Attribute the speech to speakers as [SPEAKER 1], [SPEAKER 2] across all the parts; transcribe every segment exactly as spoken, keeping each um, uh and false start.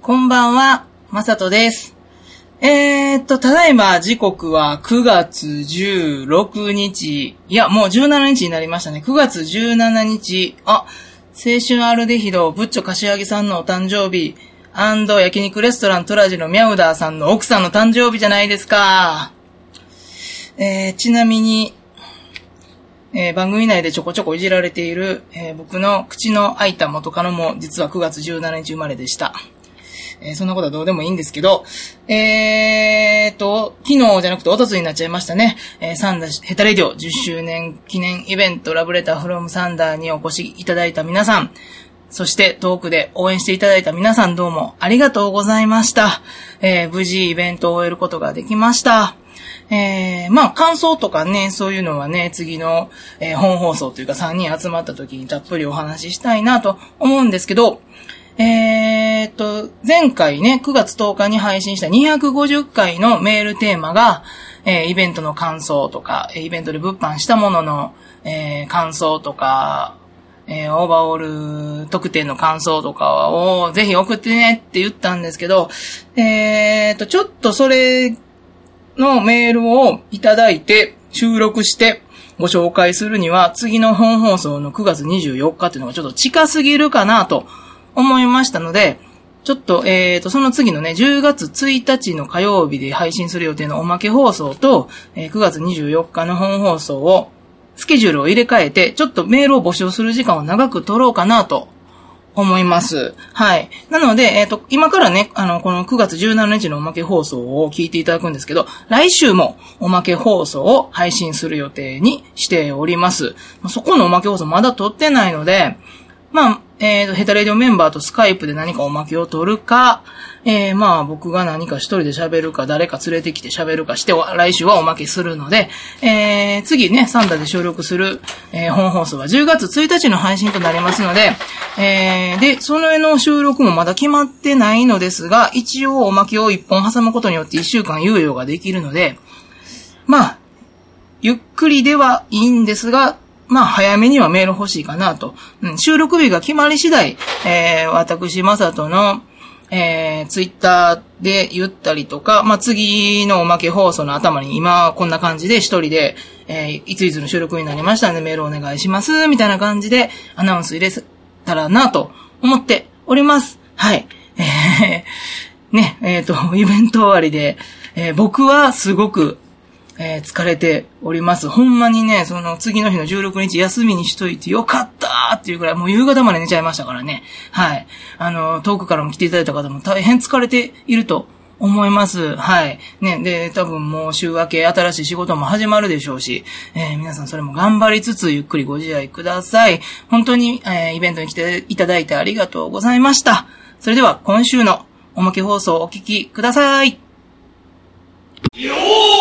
[SPEAKER 1] こんばんは、まさとです。えーっと、ただいま時刻はくがつじゅうろくにち、いや、もうじゅうしちにちになりましたね。くがつじゅうしちにち、あ、青春アルデヒド、ブッチョ柏木さんのお誕生日、アンド焼肉レストラントラジのミャウダーさんの奥さんの誕生日じゃないですか。えー、ちなみに、えー、番組内でちょこちょこいじられている、えー、僕の口の開いた元カノも実はくがつじゅうしちにち生まれでした。えー、そんなことはどうでもいいんですけど、えーと、昨日じゃなくておとついになっちゃいましたね。えー、サンダーヘタレディオじゅっしゅうねん記念イベントラブレターフロムサンダーにお越しいただいた皆さん、そして遠くで応援していただいた皆さんどうもありがとうございました。えー、無事イベントを終えることができました。えー、まあ感想とかね、そういうのはね、次の、えー、本放送というかさんにん集まった時にたっぷりお話ししたいなと思うんですけど、えーっと、前回ね、くがつとおかに配信したにひゃくごじゅっかいのメールテーマが、えー、イベントの感想とか、イベントで物販したものの、えー、感想とか、えー、オーバーオール特典の感想とかをぜひ送ってねって言ったんですけど、えーっと、ちょっとそれのメールをいただいて収録してご紹介するには次の本放送のくがつにじゅうよっかっていうのがちょっと近すぎるかなと思いましたので、ちょっと、えーと、その次のね、じゅうがつついたちの火曜日で配信する予定のおまけ放送と、えー、くがつにじゅうよっかの本放送を、スケジュールを入れ替えて、ちょっとメールを募集する時間を長く取ろうかなと思います。はい。なので、えっと、今からね、あの、このくがつじゅうしちにちのおまけ放送を聞いていただくんですけど、来週もおまけ放送を配信する予定にしております。そこのおまけ放送まだ撮ってないので、まあ、えっと、ヘタレディオメンバーとスカイプで何かおまけを取るか、えー、まあ、僕が何か一人で喋るか、誰か連れてきて喋るかして、来週はおまけするので、えー、次ね、サンダーで収録する、えー、本放送はじゅうがつついたちの配信となりますので、えー、で、その絵の収録もまだ決まってないのですが、一応おまけを一本挟むことによって一週間猶予ができるので、まあ、ゆっくりではいいんですが、まあ、早めにはメール欲しいかなと。うん、収録日が決まり次第、えー、私、まさとの、えー、ツイッターで言ったりとか、まあ、次のおまけ放送の頭に今こんな感じで一人で、えー、いついつの収録になりましたのでメールお願いします、みたいな感じでアナウンス入れたらなと思っております。はい。えー、ね、えっと、イベント終わりで、えー、僕はすごく、えー、疲れております。ほんまにね、その次の日のじゅうろくにち休みにしといてよかったーっていうくらい、もう夕方まで寝ちゃいましたからね。はい。あの、遠くからも来ていただいた方も大変疲れていると思います。はい。ね、で、多分もう週明け新しい仕事も始まるでしょうし、えー、皆さんそれも頑張りつつゆっくりご自愛ください。本当に、えー、イベントに来ていただいてありがとうございました。それでは今週のおまけ放送をお聞きください。よー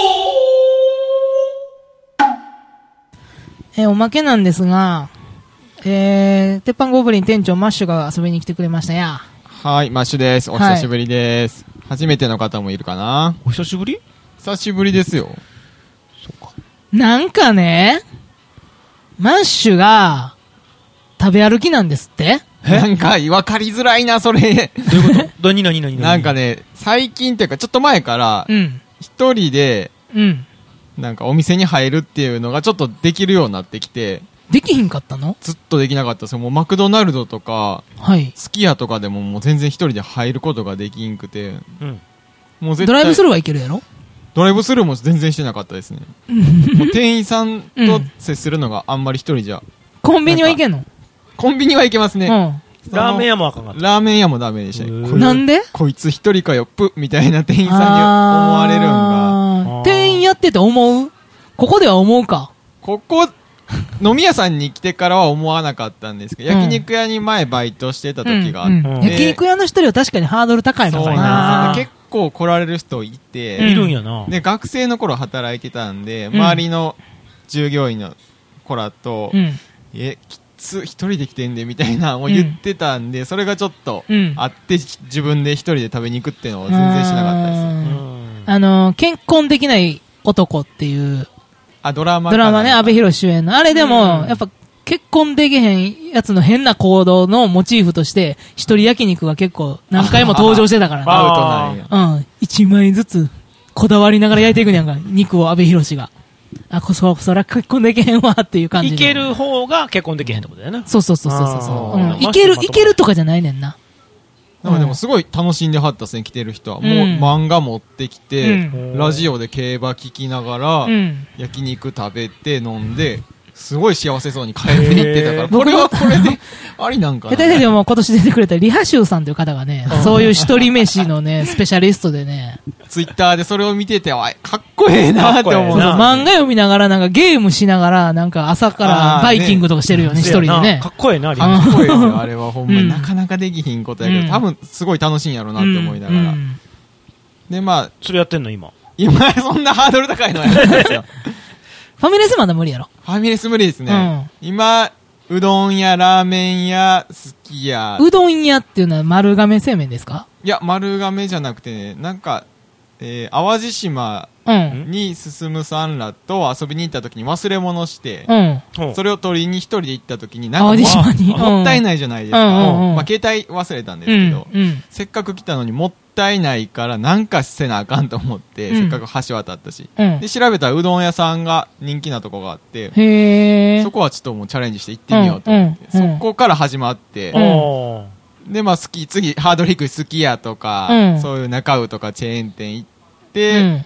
[SPEAKER 2] えー、おまけなんですが、えー、鉄板ゴブリン店長マッシュが遊びに来てくれましたや。
[SPEAKER 3] はい、マッシュです。お久しぶりです。はい、初めての方もいるかな。
[SPEAKER 4] お久しぶり？
[SPEAKER 3] 久しぶりですよ。
[SPEAKER 4] そうか。
[SPEAKER 2] なんかね、マッシュが食べ歩きなんですって？
[SPEAKER 3] なんか、わかりづらいな、それ。
[SPEAKER 4] どういうこと何何何何
[SPEAKER 3] なんかね、最近っていうか、ちょっと前から、一人で、
[SPEAKER 2] うん。
[SPEAKER 3] なんかお店に入るっていうのがちょっとできるようになってきて。
[SPEAKER 2] できひんかったの？
[SPEAKER 3] ずっとできなかったですよ。もうマクドナルドとか、
[SPEAKER 2] はい。
[SPEAKER 3] すき家とかでももう全然一人で入ることができんくて。うん。もう絶対。
[SPEAKER 2] ドライブスルーはいけるやろ？
[SPEAKER 3] ドライブスルーも全然してなかったですね。もう店員さんと接するのがあんまり一人じゃ。
[SPEAKER 2] コンビニはいけんの？
[SPEAKER 3] コンビニはいけますね。
[SPEAKER 4] うん。ラーメン屋もあかんかった。
[SPEAKER 3] ラーメン屋もダメでしたね。
[SPEAKER 2] なんで？
[SPEAKER 3] こいつ一人かよ、ぷみたいな店員さんに思われるんが。
[SPEAKER 2] 店員やってて思う？ここでは思うか。
[SPEAKER 3] ここ、飲み屋さんに来てからは思わなかったんですけど、うん、焼肉屋に前バイトしてた時があって、うんうん、
[SPEAKER 2] 焼肉屋の人は確かにハードル高いのかな。
[SPEAKER 3] 結構来られる人いて、
[SPEAKER 4] うん、いるんやな。
[SPEAKER 3] で、学生の頃働いてたんで、周りの従業員の子らと、うん、え、きつ、一人で来てんでみたいなのを言ってたんで、うん、それがちょっとあって、自分で一人で食べに行くっていうのを全然しなかったです。うん、
[SPEAKER 2] あの、健康できない男っていう、
[SPEAKER 3] あ、ドラマ
[SPEAKER 2] ドラマね、阿部寛主演の。あれでも、やっぱ、 結婚できへんやつの変な行動のモチーフとして、一人焼肉が結構何回も登場してたからね。
[SPEAKER 3] アウトなんや。
[SPEAKER 2] うん。一枚ずつ、こだわりながら焼いていくんやんか、肉を阿部寛が。あ、こそ、そら結婚できへんわっていう感じ。
[SPEAKER 4] いける方が結婚できへんってことだよな。
[SPEAKER 2] そうそうそうそうそう。うん。
[SPEAKER 4] い
[SPEAKER 2] いける、いけるとかじゃないねんな。
[SPEAKER 3] なんかでもすごい楽しんではったっすね、来てる人は。もう漫画持ってきて、ラジオで競馬聞きながら、焼肉食べて飲んで、すごい幸せそうに帰っていってたから、これはこれで、ありなんかな。
[SPEAKER 2] 下手でも今年出てくれたリハシューさんという方がね、そういう一人飯のね、スペシャリストでね。
[SPEAKER 3] ツイッターでそれを見てて、あ、かっこええなって思う。
[SPEAKER 2] 漫画読みながら、なんかゲームしながら、なんか朝からバイキングとかしてるよね、一人でね。
[SPEAKER 4] かっこええな、
[SPEAKER 3] かっこええよ、あれはほんまに。なかなかできひんことやけど、多分すごい楽しいんやろうなって思いながら。で、まあ。
[SPEAKER 4] それやってんの今。
[SPEAKER 3] 今、そんなハードル高いのやるんですよ。
[SPEAKER 2] ファミレスまだ無理やろ。
[SPEAKER 3] ファミレス無理ですね。うん、今、うどん屋、ラーメン屋、すき家。
[SPEAKER 2] うどん屋っていうのは丸亀製麺ですか？
[SPEAKER 3] いや、丸亀じゃなくてね、なんか、えー、淡路島に進さんらと遊びに行った時に忘れ物して、うん、それを取りに一人で行った時に、なんかも, もったいないじゃないですか。うんうんまあ、携帯忘れたんですけど、うんうん、せっかく来たのにもったいないからなんかせなあかんと思って、うん、せっかく橋渡ったし、うん、で調べたらうどん屋さんが人気なとこがあって、へそこはちょっともうチャレンジして行ってみようと思って、うんうん、そこから始まって、うん、でまあ好き次ハードリック好きやとか、うん、そういう中尾とかチェーン店行って、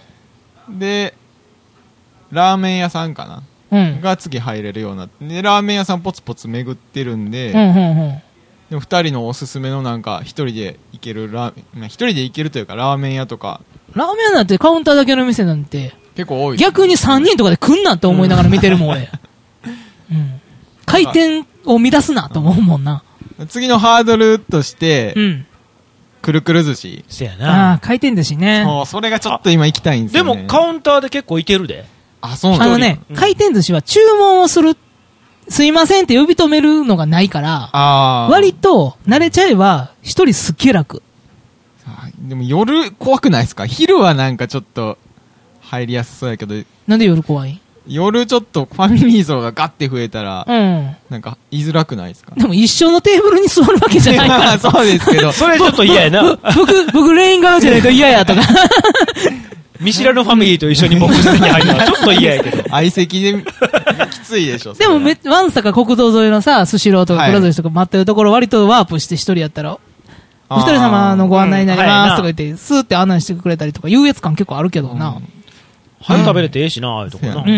[SPEAKER 3] うん、でラーメン屋さんかな、うん、が次入れるようになってでラーメン屋さんポツポツ巡ってるんで、うんうんうんでもふたりのおすすめのなんか一人で行けるラーメン一人で行けるというかラーメン屋とか
[SPEAKER 2] ラーメン屋なんてカウンターだけの店なんて
[SPEAKER 3] 結構多い、
[SPEAKER 2] ね、逆にさんにんとかで来んなって思いながら見てるもん俺、うん、回転を乱すなと思うもんな
[SPEAKER 3] 次のハードルとして、うん、くるくる寿司
[SPEAKER 4] せやな
[SPEAKER 2] あ回転寿司ね
[SPEAKER 3] そうそれがちょっと今行きたいんですよね
[SPEAKER 4] でもカウンターで結構行けるで
[SPEAKER 3] あそうなん
[SPEAKER 2] あのね、うん、回転寿司は注文をするすいませんって呼び止めるのがないから、割と慣れちゃえば一人すっげえ楽。
[SPEAKER 3] でも夜怖くないですか？昼はなんかちょっと入りやすそうやけど。
[SPEAKER 2] なんで夜怖い？
[SPEAKER 3] 夜ちょっとファミリー層がガッて増えたら、うん、なんか言いづらくないですか？
[SPEAKER 2] でも一緒のテーブルに座るわけじゃないから。
[SPEAKER 3] そうですけど。
[SPEAKER 4] それちょっと嫌やな。
[SPEAKER 2] 僕、僕レイン側じゃないと嫌やとか。
[SPEAKER 4] 見知らぬファミリーと一緒に目室に入るのはちょっと嫌やけど。
[SPEAKER 3] 相席できついでしょ。
[SPEAKER 2] でもめ、わんさか国道沿いのさ、スシローとかくら寿司とか待ってるところ割とワープして一人やったら、お一人様のご案内になりますとか言って、スーって案内してくれたりとか、優越感結構あるけどな。
[SPEAKER 4] 早く食べれてええしな、ああいうとこな。うん。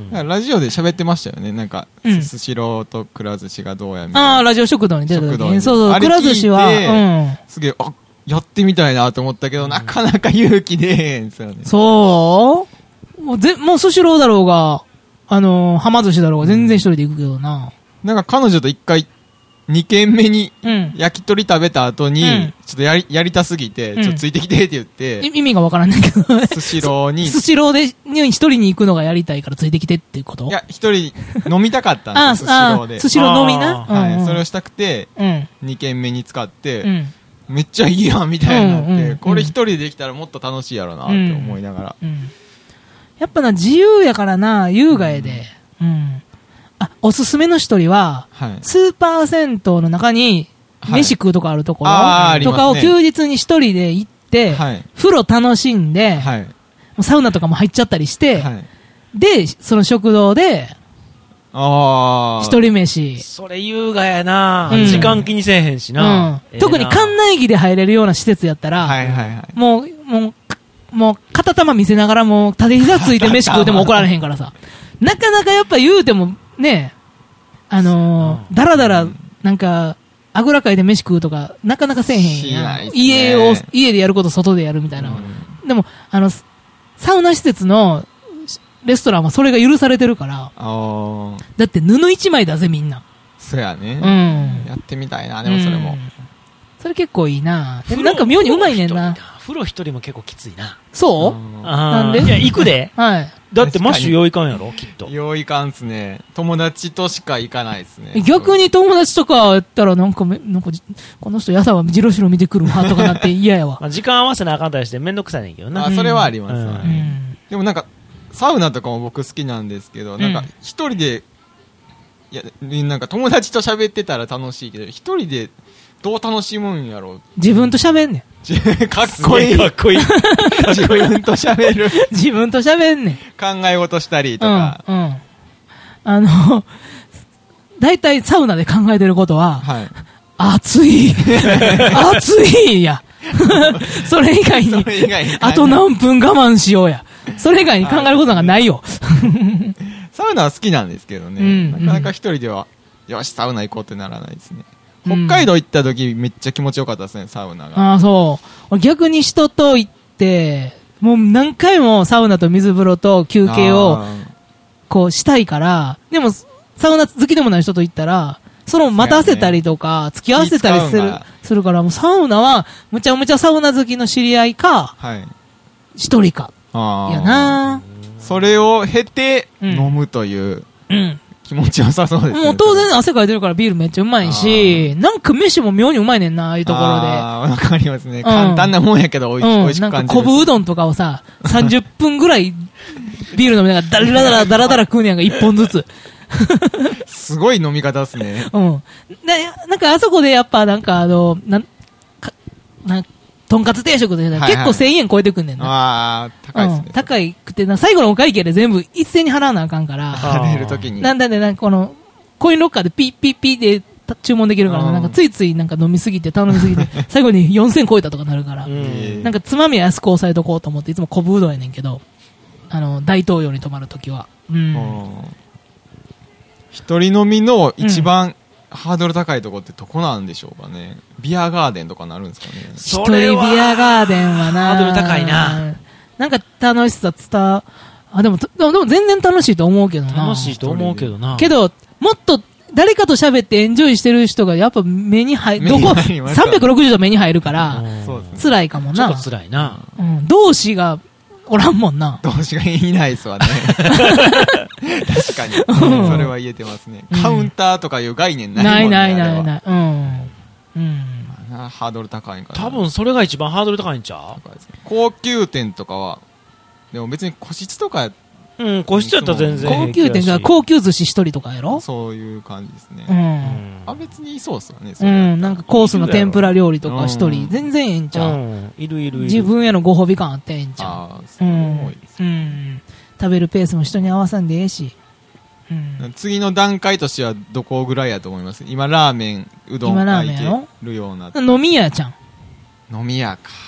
[SPEAKER 3] ラジオで喋ってましたよね。なんか、スシローとくら寿司がどうやみたいな。
[SPEAKER 2] ああ、ラジオ食堂に出た時に。そうそう、くら寿司は、うん。
[SPEAKER 3] すげえ、あやってみたいなと思ったけど、うん、なかなか勇気出へんすよね。
[SPEAKER 2] そうもうぜ、もうスシローだろうが、あのー、はま寿司だろうが全然一人で行くけどな。
[SPEAKER 3] なんか彼女と一回、二軒目に、焼き鳥食べた後に、うん、ちょっとやり、やりたすぎて、うん、ちょっとついてきてって言って、
[SPEAKER 2] 意味がわからんないけど。
[SPEAKER 3] スシローに。
[SPEAKER 2] スシローで、一人に行くのがやりたいからついてきてっていうこと？
[SPEAKER 3] いや、一人飲みたかったんですよ、スシローで。
[SPEAKER 2] スシロー飲みな。
[SPEAKER 3] はい、うんうん、それをしたくて、二、うん、軒目に使って、うんめっちゃいいやんみたいになって、うんうんうん、これ一人でできたらもっと楽しいやろなって思いながら、うんうん、
[SPEAKER 2] やっぱな自由やからな優雅やで、うんうん、あおすすめの一人は、はい、スーパー銭湯の中に飯食うとかあるところ、はい、とかを休日に一人で行って、はい、風呂楽しんで、はい、サウナとかも入っちゃったりして、はい、でその食堂であ一人飯。
[SPEAKER 4] それ優雅やな、うん、時間気にせえへんしな、
[SPEAKER 2] うん、特に館内着で入れるような施設やったら、はいはいはい、もう、もう、もう、片玉見せながらもう、縦膝ついて飯食うても怒られへんからさ。なかなかやっぱ言うても、ね、あのー、だらだら、なんか、あぐらかいで飯食うとか、なかなかせえへんやん。家を、家でやること外でやるみたいな。うん、でも、あの、サウナ施設の、レストランはそれが許されてるから。あだって布一枚だぜみんな。
[SPEAKER 3] そうやね。うん。やってみたいな、でもそれも。うん、
[SPEAKER 2] それ結構いいな。でもなんか妙にうまいねんな。
[SPEAKER 4] 風呂一人も結構きついな。
[SPEAKER 2] そうなんで
[SPEAKER 4] いや、行くで。はい。だってマッシュよういかんやろきっと。
[SPEAKER 3] よういかんっすね。友達としか行かないっすね。
[SPEAKER 2] 逆に友達とかやったらなんかめ、なんか、この人やさはじろしろ見てくるわとかなって嫌やわ。
[SPEAKER 4] まあ時間合わせなあかんたりしてめんどくさいねんけどな。
[SPEAKER 3] あ、それはありますわね。でもなんか、サウナとかも僕好きなんですけど、うん、なんか一人でいや、なんか友達と喋ってたら楽しいけど、一人でどう楽しむんやろう。
[SPEAKER 2] 自分と喋んね
[SPEAKER 3] ん。かっこいい。
[SPEAKER 4] かっこいい。
[SPEAKER 3] 自分と喋る。
[SPEAKER 2] 自分と喋んねん。
[SPEAKER 3] 考え事したりとか。
[SPEAKER 2] うん。うん。あの、大体サウナで考えてることは、はい、暑い。暑いや。それ以外に、あと何分我慢しようや。それ以外に考えることがないよ。
[SPEAKER 3] サウナは好きなんですけどね、うん、なかなか一人では、よし、サウナ行こうってならないですね。うん、北海道行った時めっちゃ気持ちよかったですね、サウナが。
[SPEAKER 2] ああ、そう。逆に人と行って、もう何回もサウナと水風呂と休憩を、こうしたいから、でも、サウナ好きでもない人と行ったら、その待たせたりとか、付き合わせたりする、するから、もうサウナは、むちゃむちゃサウナ好きの知り合いか、はい、一人か。やな
[SPEAKER 3] それを経て、飲むという、うん、気持ちよさそうですね。
[SPEAKER 2] もう当然汗かいてるからビールめっちゃうまいし、なんか飯も妙にうまいねんな、ああいうところで。
[SPEAKER 3] ああ、わかりますね。簡単なもんやけど、おいし、
[SPEAKER 2] うん、
[SPEAKER 3] おいしく感じる。
[SPEAKER 2] なんか昆布うどんとかをさ、さんじゅっぷんぐらいビール飲みながらダラダラダラダラ食うねやんか、いっぽんずつ。
[SPEAKER 3] すごい飲み方ですね。
[SPEAKER 2] うん。な、なんかあそこでやっぱなんかあの、なん、か、なんとんかつ定食で、はいはい、結構せんえん超えてくんねんな。
[SPEAKER 3] ああ、高いですね。
[SPEAKER 2] うん、高いくてな、最後のお会計で全部一斉に払わなあかんから。
[SPEAKER 3] 払えるときに。
[SPEAKER 2] なんだね、なんかこの、コインロッカーでピッピッピッで注文できるから、なんかついついなんか飲みすぎて頼みすぎて、最後によんせん超えたとかなるから、なんかつまみは安く抑えとこうと思って、いつも昆布うどんやねんけど、あの、大東洋に泊まるときは。うん。
[SPEAKER 3] 一人飲みの一番、うん、ハードル高いとこってどこなんでしょうかね。ビアガーデンとかなるんですかね。
[SPEAKER 2] 一人ビアガーデンはな、
[SPEAKER 4] ハードル高いな。
[SPEAKER 2] なんか楽しさ伝わ、あ、でも、でも全然楽しいと思うけどな。
[SPEAKER 4] 楽しいと思うけどな。
[SPEAKER 2] けど、もっと誰かと喋ってエンジョイしてる人がやっぱ目に入る、どこ、さんびゃくろくじゅうど目に入るから、辛いかもな。
[SPEAKER 4] ちょっと辛いな。
[SPEAKER 2] うん。同志がおらんもんな。
[SPEAKER 3] 同志がいないですわね。確かに、うん。それは言えてますね。カウンターとかいう概念ないもんね。
[SPEAKER 2] ないないないない。うん。うん。
[SPEAKER 3] ハードル高いんかな。
[SPEAKER 4] 多分それが一番ハードル高いんちゃう？
[SPEAKER 3] 高級店とかは、でも別に個室とか、
[SPEAKER 4] うん、個室やったら全然
[SPEAKER 2] 高級店が高級寿司一人とかやろ？
[SPEAKER 3] そういう感じですね。
[SPEAKER 2] うん。
[SPEAKER 3] あ、別にそうっすよね。
[SPEAKER 2] うん、なんかコースの天ぷら料理とか一人、全然ええんちゃう？うん、
[SPEAKER 4] いるいるいる。
[SPEAKER 2] 自分へのご褒美感あってええんちゃう？
[SPEAKER 3] ああ、すごいですね。
[SPEAKER 2] うん。食べるペースも人に合わさんでええし。
[SPEAKER 3] うん、次の段階としてはどこぐらいやと思います？今ラーメン、うどんがいけるような。
[SPEAKER 2] 飲み屋ちゃん。
[SPEAKER 3] 飲み屋か。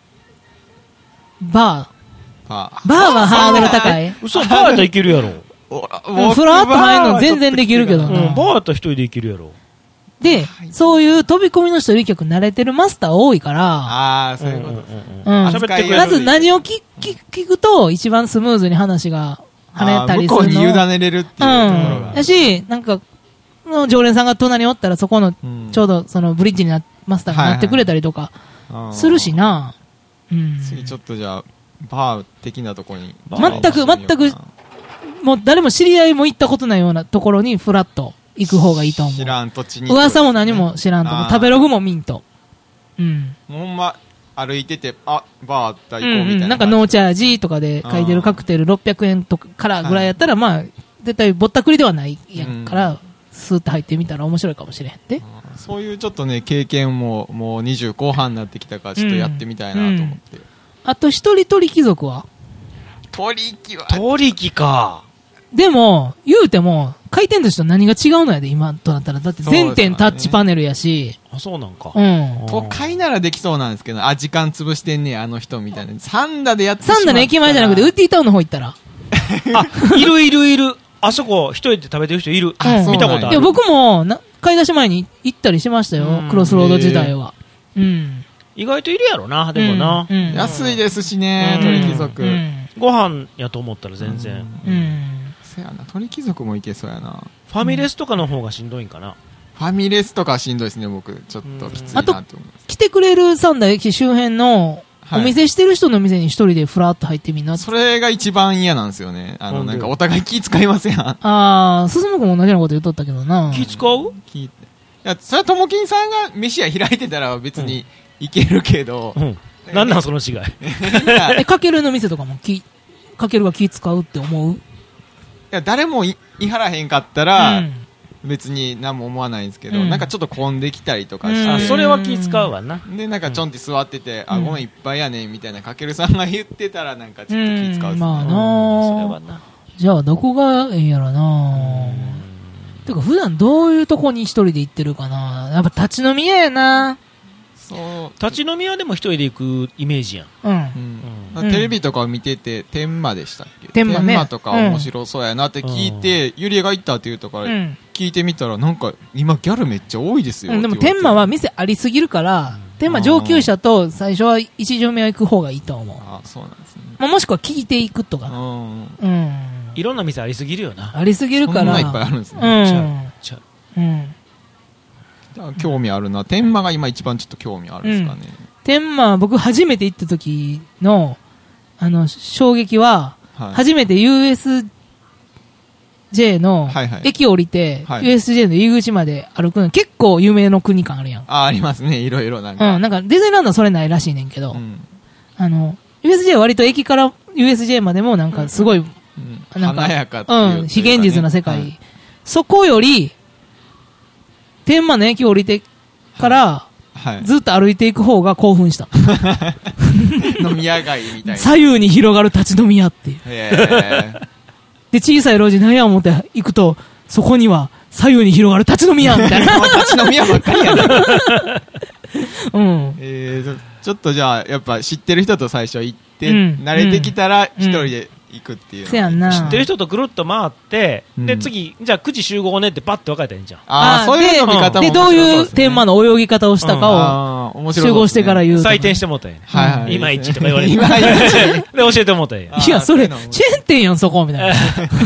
[SPEAKER 2] バー。
[SPEAKER 3] バー。
[SPEAKER 2] バーはハードル高い？
[SPEAKER 4] 嘘、バーやったらいけるやろ。
[SPEAKER 2] フラッと入るの全然できるけどな。
[SPEAKER 4] うん、バーやったら一人でいけるやろ。
[SPEAKER 2] で、そういう飛び込みの人、利客慣れてるマスター多いから、
[SPEAKER 3] ああ、そういうこと。
[SPEAKER 2] うん。喋ってくれる。まず何を聞聞くと、一番スムーズに話が跳ねたりするの。
[SPEAKER 3] 向こうに委ねれるっていうところが。
[SPEAKER 2] だし、なんか、常連さんが隣におったら、そこの、ちょうどそのブリッジにな、マスターがなってくれたりとか、するしな。うん。
[SPEAKER 3] 次ちょっとじゃあ、バー的なところに。
[SPEAKER 2] 全く、全く、もう誰も知り合いも行ったことないようなところにフラッと行く方がいいと思う。
[SPEAKER 3] 知らん土地に。
[SPEAKER 2] 噂も何も知らんと思う。食べログもミント。うん。
[SPEAKER 3] ほんま、歩いてて、あ、バーあった行こうみたいな、うんうん。
[SPEAKER 2] なんかノーチャージとかで書いてるカクテルろっぴゃくえんとかからぐらいやったら、まあ、絶対ぼったくりではないやんから、うん、スーッと入ってみたら面白いかもしれへんで。
[SPEAKER 3] そういうちょっとね、経験ももうにじゅう後半になってきたから、ちょっとやってみたいなと思って。うんうん、
[SPEAKER 2] あと一人鳥貴族は
[SPEAKER 3] 鳥貴は
[SPEAKER 4] 鳥貴か。
[SPEAKER 2] でも、言うても、回転寿司と何が違うのやで、今となったら。だって全店タッチパネルやし。
[SPEAKER 4] あ、そうなんか。
[SPEAKER 2] うん。
[SPEAKER 3] 都会ならできそうなんですけど、あ、時間潰してんねあの人みたいな。サンダでやってしまったら。
[SPEAKER 2] サンダの駅前じゃなくて、ウッディタウンの方行ったら。
[SPEAKER 4] あ、いるいるいる。あそこ、一人で食べてる人いる。うん、見たことある。
[SPEAKER 2] いや、僕もな、買い出し前に行ったりしましたよ。クロスロード時代は。うん。
[SPEAKER 4] 意外といるやろな、でもな。
[SPEAKER 3] うんうん、安いですしね、鳥貴族。うん、
[SPEAKER 4] ご飯やと思ったら全然。
[SPEAKER 2] うん。うん
[SPEAKER 3] せやな、鳥貴族もいけそうやな。
[SPEAKER 4] ファミレスとかの方がしんどいんかな。
[SPEAKER 3] ファミレスとかしんどいですね、僕。ちょっときついなと思います。あと、
[SPEAKER 2] 来てくれる三田駅周辺の、お店してる人の店に一人でフラッと入ってみんな。
[SPEAKER 3] それが一番嫌なんですよね。あの、なんかお互い気使いますやん。
[SPEAKER 2] あー、進むくんも同じようなこと言っとったけどな。
[SPEAKER 4] 気使う？
[SPEAKER 3] 気いや、それはともきんさんが飯屋開いてたら別にいけるけど。
[SPEAKER 4] うん。なんなんその違い。
[SPEAKER 2] え、かけるの店とかも気、かけるが気使うって思う？
[SPEAKER 3] いや、誰もい、いはらへんかったら、うん、 別に何も思わないんですけど、
[SPEAKER 2] うん、
[SPEAKER 3] なんかちょっと混んできたりとかして、
[SPEAKER 4] あ、それは気使うわな。
[SPEAKER 3] で、なんかちょんって座ってて、
[SPEAKER 2] うん、
[SPEAKER 3] あ、ごめんいっぱいやねんみたいなかけるさんが言ってたらなんかちょっと気使うっすね。
[SPEAKER 2] まあな、
[SPEAKER 4] それはな。
[SPEAKER 2] じゃあどこがええんやろな。てか普段どういうとこに一人で行ってるかな。やっぱ立ち飲み屋やな。
[SPEAKER 3] そう。
[SPEAKER 4] 立ち飲み屋でも一人で行くイメージやん。
[SPEAKER 2] うん。
[SPEAKER 3] うん、テレビとかを見てて、天満でしたっけ？
[SPEAKER 2] 天満ね。
[SPEAKER 3] 天満とか面白そうやなって聞いて、うん、ゆりえが行ったって言うとから、聞いてみたら、なんか今ギャルめっちゃ多いですよ。
[SPEAKER 2] うん、でも天満は店ありすぎるから、天満上級者と最初は一条目は行く方がいいと思う。
[SPEAKER 3] あ、そうなんですね。
[SPEAKER 2] まあ、もしくは聞いていくとか。うん。うん。
[SPEAKER 4] いろんな店ありすぎるよな。
[SPEAKER 2] ありすぎるから。そん
[SPEAKER 3] ないっぱいあるんですね。
[SPEAKER 2] うん。ちゃう。うん。
[SPEAKER 3] 興味あるな。天満が今一番ちょっと興味あるんですかね。うん、
[SPEAKER 2] 天満、僕初めて行った時の、あの、衝撃は、はい、初めて ユーエスジェー の駅降りて、はいはい、ユーエスジェー の入り口まで歩くの結構有名の国感あるやん。
[SPEAKER 3] あ、ありますね。いろいろなんか。
[SPEAKER 2] うん、なんかディズニーランドはそれないらしいねんけど、うん、あの、ユーエスジェー は割と駅から ユーエスジェー までもなんかすごい、うん
[SPEAKER 3] うん、なんか、華やかっていう、
[SPEAKER 2] ね、うん、非現実な世界。はい、そこより、天満の駅降りてから、はい、ずっと歩いていく方が興奮した。
[SPEAKER 3] 飲み屋街みたいな。
[SPEAKER 2] 左右に広がる立ち飲み屋っていう。へで、小さい路地何や思って行くと、そこには左右に広がる立ち飲み屋みたいな。
[SPEAKER 3] 立ち飲み屋ばっかりやな。
[SPEAKER 2] うん。
[SPEAKER 3] えー、ちょっとじゃあ、やっぱ知ってる人と最初行って、うん、慣れてきたら一人で、うん行くっていう。
[SPEAKER 2] せやんな。
[SPEAKER 4] 知ってる人とぐるっと回って、うん、で、次、じゃあくじ集合ねってパッて分かれたらいいんじゃん。
[SPEAKER 3] ああ、そういう飲み方も面白そうですね。
[SPEAKER 2] で、どういう天満の泳ぎ方をしたかを、集合してから言う。
[SPEAKER 4] 採点してもうたんや。
[SPEAKER 3] はいはい。
[SPEAKER 4] いまいちとか言われて。
[SPEAKER 3] いまいち。で、
[SPEAKER 4] 教えてもうたんや。
[SPEAKER 2] いや、それ、チェーン店やん、そこ、みたいな。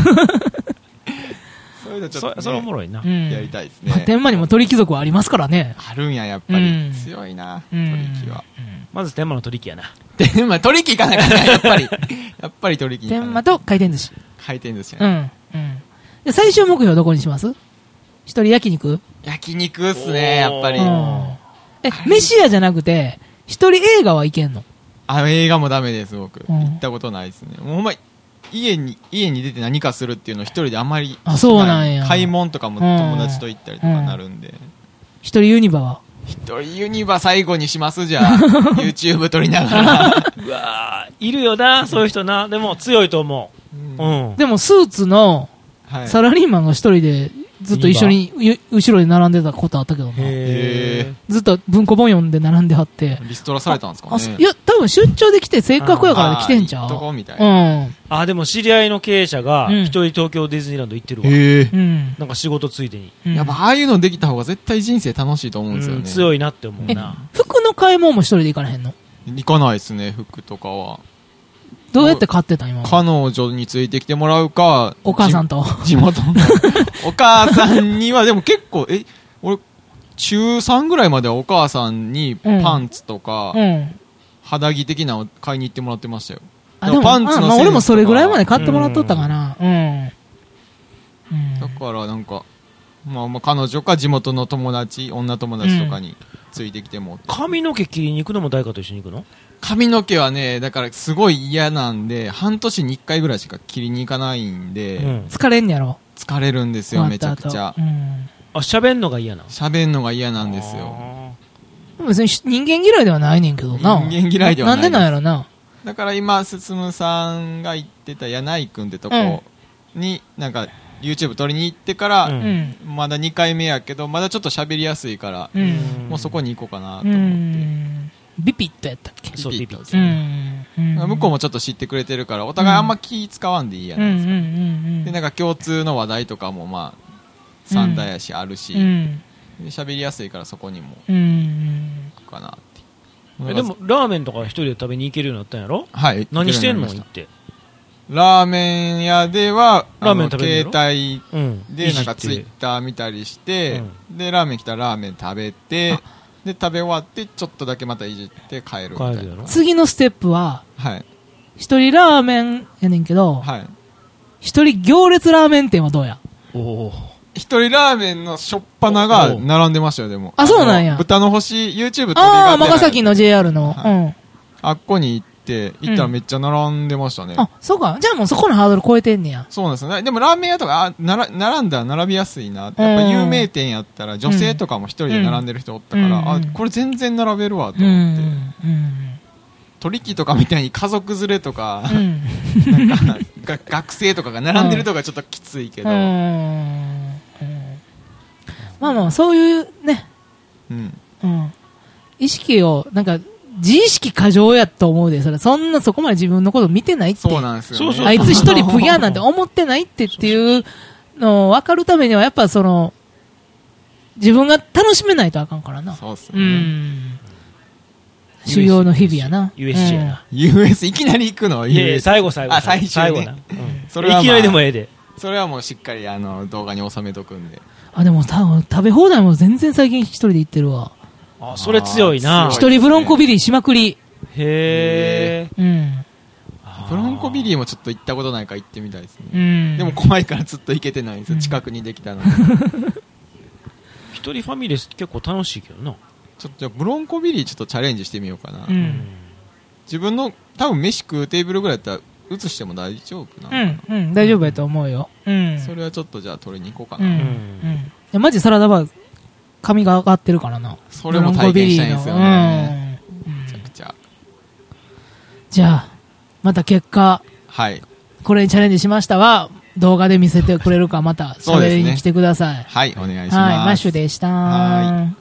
[SPEAKER 3] そういうのちょっと。
[SPEAKER 4] それおもろいな。
[SPEAKER 3] やりたいですね。
[SPEAKER 2] 天満にも鳥貴族はありますからね。
[SPEAKER 3] あるんや、やっぱり。強いな、鳥貴は。
[SPEAKER 4] まず天満の取り木やな。
[SPEAKER 3] 天満、取り木行かなきゃね、やっぱり。やっぱり取り木。
[SPEAKER 2] 天満と回転寿司。
[SPEAKER 3] 回転寿司
[SPEAKER 2] やね。うん。うん。で、最終目標どこにします？一人焼肉？
[SPEAKER 3] 焼肉っすね、やっぱり。
[SPEAKER 2] え、飯屋じゃなくて、一人映画はいけんの？
[SPEAKER 3] あ、映画もダメです、僕。行ったことないですね。もうほんま、家に、家に出て何かするっていうのを一人であんまり。
[SPEAKER 2] あ、そうなんや。
[SPEAKER 3] 買い物とかも友達と行ったりとかなるんで。
[SPEAKER 2] 一人ユニバは？
[SPEAKER 3] 一人ユニバ最後にしますじゃあ。YouTube 撮りながら。
[SPEAKER 4] うわー、いるよな、そういう人な。でも強いと思う。うん。
[SPEAKER 2] うん、でもスーツのサラリーマンが一人でずっと一緒に後ろで並んでたことあったけどな。へずっと文庫本読んで並んではって。
[SPEAKER 3] リストラされたんですかね。
[SPEAKER 2] いや、多分出張で来てせっかくやから来てんちゃう。
[SPEAKER 3] どこみたいな。
[SPEAKER 4] うん。あ、でも知り合いの経営者が一人東京ディズニーランド行ってるわ。へうん。なんか仕事ついでに。
[SPEAKER 3] うん、やっぱああいうのできた方が絶対人生楽しいと思うんですよね。うん、
[SPEAKER 4] 強いなって思うな。
[SPEAKER 2] 服の買い物も一人で行かれへんの？
[SPEAKER 3] 行かないですね、服とかは。
[SPEAKER 2] どうやって買ってた今？
[SPEAKER 3] 彼女についてきてもらうか、
[SPEAKER 2] お母さんと。
[SPEAKER 3] 地元の。お母さんには、でも結構、え、俺、中さんぐらいまではお母さんにパンツとか、うん、肌着的なのを買いに行ってもらってましたよ。
[SPEAKER 2] あ、でもパンツの、まあ、俺もそれぐらいまで買ってもらっとったかな。うん。うん
[SPEAKER 3] うん、だからなんか、まあ、まあ彼女か地元の友達、女友達とかについてきても、うん、
[SPEAKER 4] 髪の毛切りに行くのも誰かと一緒に行くの？
[SPEAKER 3] 髪の毛はね、だからすごい嫌なんで、半年にいっかいぐらいしか切りに行かないんで、うん、
[SPEAKER 2] 疲れんやろ？
[SPEAKER 3] 疲れるんですよ、めちゃくちゃ。うん、
[SPEAKER 4] あ、喋んのが嫌なの？
[SPEAKER 3] 喋んのが嫌なんですよ。
[SPEAKER 2] 別に人間嫌いではないねんけどな。
[SPEAKER 3] 人間嫌いではない。
[SPEAKER 2] なんでなんやろな。
[SPEAKER 3] だから今、進さんが言ってた柳井くんってとこに、うん、なんか、YouTube 撮りに行ってから、うん、まだにかいめやけど、まだちょっと喋りやすいから、うん、もうそこに行こうかなと思って。うん
[SPEAKER 2] ビピットやったっけ？
[SPEAKER 3] そう、ビピット、ね。うん、向こうもちょっと知ってくれてるから、お互いあんま気使わんでいいやないですか。で、なんか共通の話題とかもまあ、三大やしあるし、喋、うん、りやすいからそこにも、行くかなって。
[SPEAKER 4] え、でも、ラーメンとか一人で食べに行けるようになったんやろ？
[SPEAKER 3] はい。
[SPEAKER 4] 何してんの？行って。
[SPEAKER 3] ラーメン屋では、
[SPEAKER 4] ラーメン食べる
[SPEAKER 3] 携帯でなんかツイッター見たりして、うん、で、ラーメン来たらラーメン食べて、で、食べ終わって、ちょっとだけまたいじって帰るみたいな。
[SPEAKER 2] 次のステップは、
[SPEAKER 3] はい。
[SPEAKER 2] 一人ラーメンやねんけど、
[SPEAKER 3] はい。
[SPEAKER 2] 一人行列ラーメン店はどうや？
[SPEAKER 3] おお。一人ラーメンのしょっぱなが並んでましたよ、でも。
[SPEAKER 2] あ、そうなんや。
[SPEAKER 3] 豚の星、YouTube 撮り
[SPEAKER 2] がああ、尼崎の ジェイアールの。
[SPEAKER 3] はい、うん。あっこに行ってて行ったらめっちゃ並んでましたね。
[SPEAKER 2] うん、あ、そうか。じゃあもうそこのハードル超えてんねや。
[SPEAKER 3] そうなんですよね。でもラーメン屋とか、あ、なら、並んだら並びやすいな。やっぱ有名店やったら女性とかも一人で並んでる人おったから、うん、あ、これ全然並べるわと思って。うんうん、取引とかみたいに家族連れとか、うん、なんか学生とかが並んでるとかちょっときついけど。うんうん、
[SPEAKER 2] まあまあ、そういうね、うんうん、意識を、なんか、自意識過剰やと思うで、それ。そんなそこまで自分のこと見てないって。
[SPEAKER 3] そうなんですよ、ね。
[SPEAKER 2] あいつ一人プギャーなんて思ってないってっていうのを分かるためには、やっぱその、自分が楽しめないとあかんからな。
[SPEAKER 3] そうっすよね。うん。
[SPEAKER 2] 修行の日々やな。
[SPEAKER 4] ユーエスジェー やな。
[SPEAKER 3] ユーエス いきなり行くの？
[SPEAKER 4] いやいや、最後最後。
[SPEAKER 3] あ、最初、ね。
[SPEAKER 4] 最後な。うん。
[SPEAKER 3] それは、まあ、
[SPEAKER 4] いきなりでもええで。
[SPEAKER 3] それはもうしっかりあの動画に収めとくんで。
[SPEAKER 2] あ、でも多分食べ放題も全然最近一人で行ってるわ。
[SPEAKER 4] あ、それ強いな。
[SPEAKER 2] 一人ブロンコビリーしまくり。
[SPEAKER 4] へー。
[SPEAKER 2] うん。
[SPEAKER 3] ブロンコビリーもちょっと行ったことないから行ってみたいですね。うん。でも怖いからずっと行けてないんですよ。うん、近くにできたので。
[SPEAKER 4] 一人ファミレス結構楽しいけどな。
[SPEAKER 3] ちょっとじゃあブロンコビリーちょっとチャレンジしてみようかな。うん。自分の多分飯食うテーブルぐらいだったら映しても大丈夫なのかな。
[SPEAKER 2] うん、うん、大丈夫やと思うよ。うん。
[SPEAKER 3] それはちょっとじゃあ取りに行こうかな。
[SPEAKER 2] うん。うん。いやマジサラダバー髪が上がってるからな。
[SPEAKER 3] それも体験したいんですよね。うん。めちゃくちゃ。
[SPEAKER 2] じゃあ、また結果。
[SPEAKER 3] はい。
[SPEAKER 2] これにチャレンジしましたは、動画で見せてくれるかまた、それに来てください。
[SPEAKER 3] はい、お願いします。
[SPEAKER 2] はい、マッシュでした。はい。